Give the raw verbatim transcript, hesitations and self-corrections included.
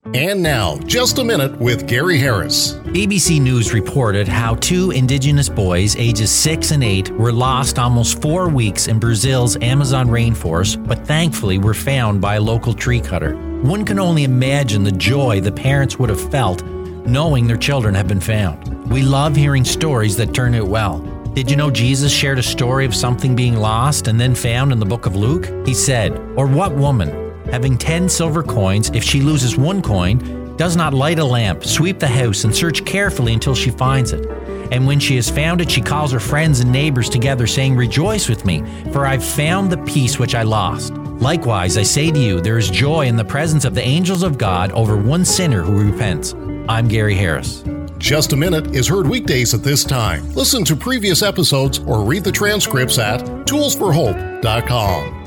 And now, Just a Minute with Gary Harris. B B C News reported how two Indigenous boys, ages six and eight, were lost almost four weeks in Brazil's Amazon rainforest, but thankfully were found by a local tree cutter. One can only imagine the joy the parents would have felt knowing their children have been found. We love hearing stories that turn out well. Did you know Jesus shared a story of something being lost and then found in the book of Luke? He said, "Or what woman, having ten silver coins, if she loses one coin, does not light a lamp, sweep the house, and search carefully until she finds it? And when she has found it, she calls her friends and neighbors together, saying, 'Rejoice with me, for I've found the piece which I lost.' Likewise, I say to you, there is joy in the presence of the angels of God over one sinner who repents." I'm Gary Harris. Just a Minute is heard weekdays at this time. Listen to previous episodes or read the transcripts at tools for hope dot com.